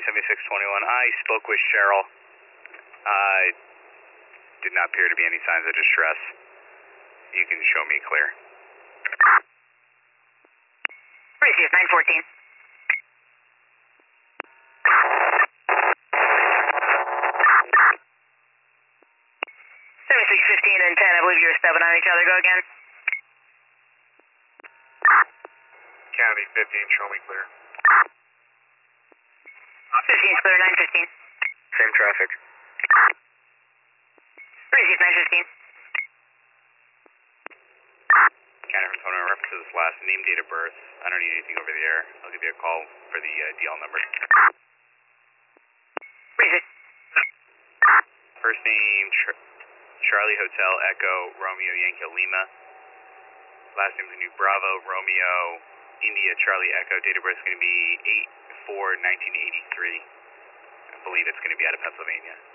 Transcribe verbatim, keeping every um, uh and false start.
seventy-six twenty-one. I spoke with Cheryl. Uh, did not appear to be any signs of distress. You can show me clear. Received, nine fourteen. seventy-six fifteen and ten, I believe you were stepping on each other. Go again. County fifteen, show me clear. fifteen's clear, nine fifteen. Same traffic. Received, nine fifteen. County from Toronto, references last name, date of birth. I don't need anything over the air. I'll give you a call for the uh, D L number. Received. First name, Ch- Charlie Hotel Echo Romeo Yankee Lima. Last name's going to be Bravo Romeo India Charlie Echo. Date of birth is going to be eight four nineteen eighty-three. I believe it's going to be out of Pennsylvania.